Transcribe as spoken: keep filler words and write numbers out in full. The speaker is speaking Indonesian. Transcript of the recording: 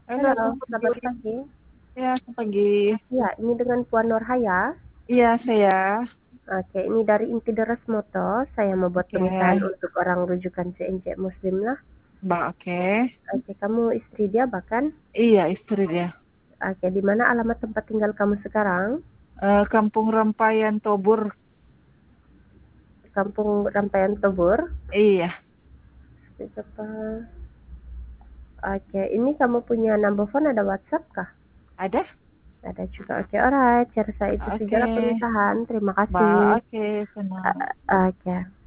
Halo, Halo, selamat selamat pagi. pagi. Ya, selamat pagi. Iya, ini dengan Puan Nurhaya. Iya, saya. Oke, ini dari Inti Deras Moto. Saya mau buat Oke. pernikahan untuk orang rujukan C N C Muslim lah. Mbak, oke. Oke, kamu istri dia bahkan? Iya, istri dia. Oke, di mana alamat tempat tinggal kamu sekarang? Eh, Kampung Rempayan Tobur. Kampung Rampaian Tobur. Iya, Oke, ini kamu punya number phone, ada WhatsApp kah? ada? Ada juga. Oke, alright. Cara saya itu Oke. sajalah pernikahan. Terima Mbak, kasih. oke, senang. Uh, Oke.